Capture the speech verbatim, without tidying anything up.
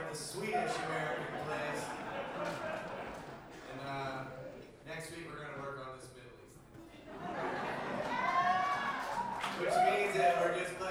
the Swedish American plays. And uh, next week we're going to work on this Middle East. Which means that we're just playing